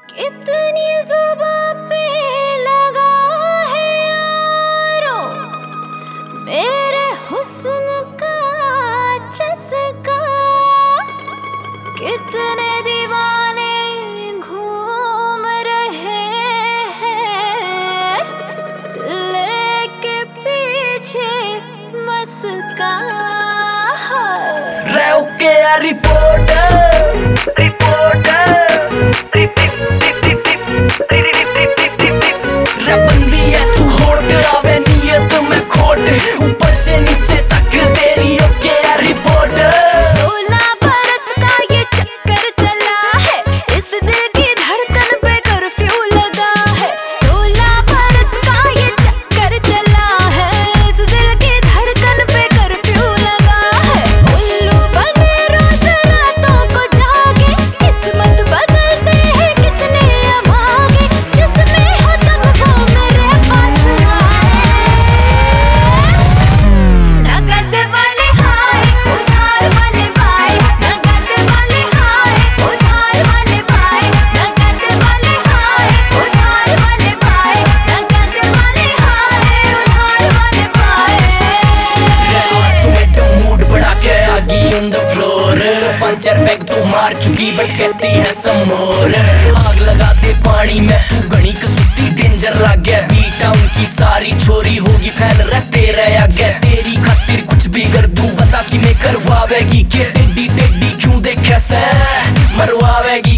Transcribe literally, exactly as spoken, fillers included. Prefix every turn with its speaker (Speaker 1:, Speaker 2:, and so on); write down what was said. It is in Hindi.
Speaker 1: कितनी जुबां पे लगा है यारो मेरे हुस्न का चस्का। कितने दीवाने घूम रहे हैं लेके पीछे मस्का।
Speaker 2: रहो के रिपोर्टर रिपोर्टर बंदी है तू होट आवे नियत में खोट ऊपर से नीचे तक तेरी ओके रिपोर्ट।
Speaker 1: सोलह बरस का ये चक्कर चला है इस दिल की धड़कन पे कर्फ्यू लगा है। सोलह बरस का ये चक्कर चला है इस दिल की धड़कन पे कर्फ्यू लगा है। उल्लू बने रोज रातों को जागे किस्मत बदलते हैं कितने अभागे। जिसमें हो तुम वो मेरे पास आए। नगद वाले हाय उधार वाले बाय नगद वाले हाय उधार वाले बाय नगद वाले हाय उधार वाले बाय नगद वाले हाय उधार वाले बाय।
Speaker 2: आज तुम्हें तो मूड बढ़ा के आगी on the floor puncture bag तो मार चुकी बट कहती है some more। आग लगा दे पानी में तू घनी कसूती डेंजर लग गया। बी टाउन की सारी छोरी होगी फैल रहा तेरे आगे। तेरी खातिर कुछ भी कर दूं बता कि मैं करवावेगी के टेडी टेडी क्यों देखे से मरवावेगी।